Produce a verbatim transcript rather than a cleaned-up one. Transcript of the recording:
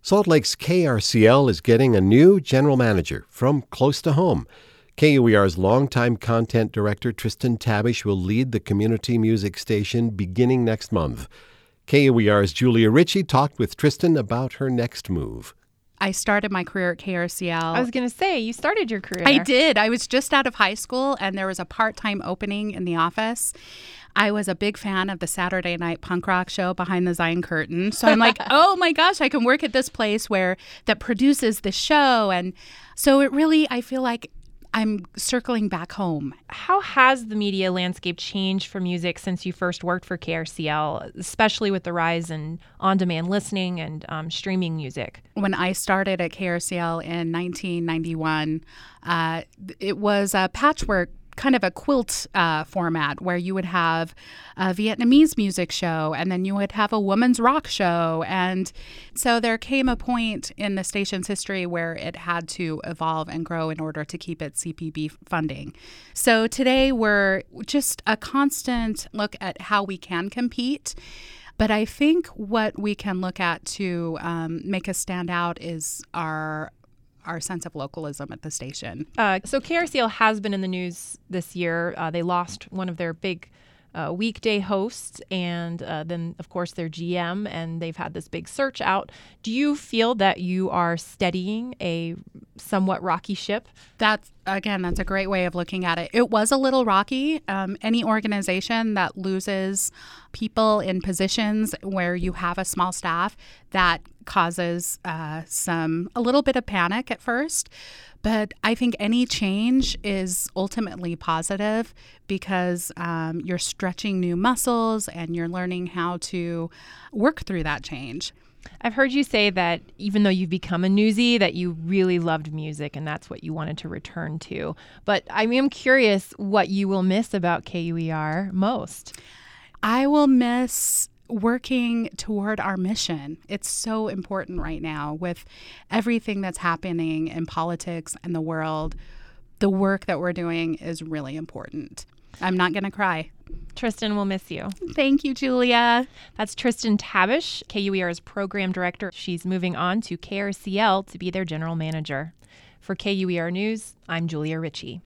Salt Lake's K R C L is getting a new general manager from close to home. K U E R's longtime content director, Tristan Tabish, will lead the community music station beginning next month. K U E R's Julia Ritchie talked with Tristan about her next move. I started my career at K R C L. I was going to say, you started your career I there. did. I was just out of high school, and there was a part-time opening in the office. I was a big fan of the Saturday night punk rock show Behind the Zion Curtain. So I'm like, oh my gosh, I can work at this place where that produces the show. And so it really, I feel like I'm circling back home. How has the media landscape changed for music since you first worked for K R C L, especially with the rise in on-demand listening and um, streaming music? When I started at K R C L in nineteen ninety-one, uh, it was a patchwork, kind of a quilt uh, format where you would have a Vietnamese music show and then you would have a woman's rock show. And so there came a point in the station's history where it had to evolve and grow in order to keep its C P B funding. So today we're just a constant look at how we can compete. But I think what we can look at to um, make us stand out is our our sense of localism at the station. Uh, so K R C L has been in the news this year. Uh, they lost one of their big uh, weekday hosts and uh, then, of course, their G M, and they've had this big search out. Do you feel that you are steadying a somewhat rocky ship? That's, again, that's a great way of looking at it. It was a little rocky. Um, any organization that loses people in positions where you have a small staff, that causes uh, some a little bit of panic at first. But I think any change is ultimately positive because um, you're stretching new muscles and you're learning how to work through that change. I've heard you say that even though you've become a newsie, that you really loved music and that's what you wanted to return to. But I am curious what you will miss about K U E R most. I will miss working toward our mission. It's so important right now with everything that's happening in politics and the world. The work that we're doing is really important. I'm not going to cry. Tristan will miss you. Thank you, Julia. That's Tristan Tabish, K U E R's program director. She's moving on to K R C L to be their general manager. For K U E R News, I'm Julia Ritchie.